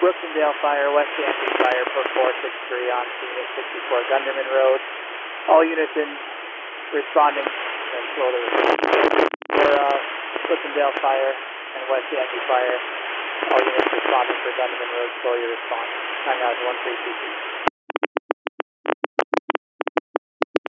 Brooksondale Fire, West Yankee Fire, per 463 on scene at 64 Gunderman Road. All units in responding and slow to respond. For Brooksondale Fire and West Yankee Fire, all units responding for Gunderman Road, slow your response. Hang out 1322.